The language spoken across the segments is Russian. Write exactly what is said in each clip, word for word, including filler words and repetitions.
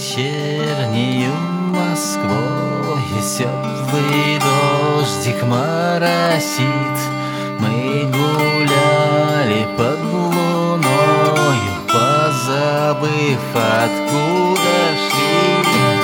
вечернею Москвою теплый дождик моросит. Мы гуляли под луною, позабыв, откуда шли.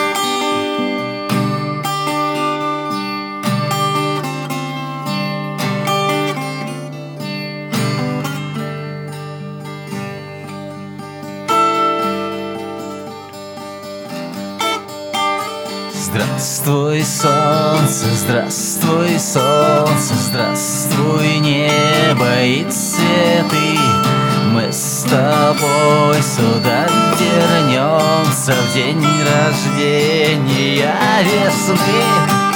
Здравствуй, солнце, здравствуй, солнце, здравствуй, небо и цветы. Мы с тобой сюда вернемся в день рождения весны.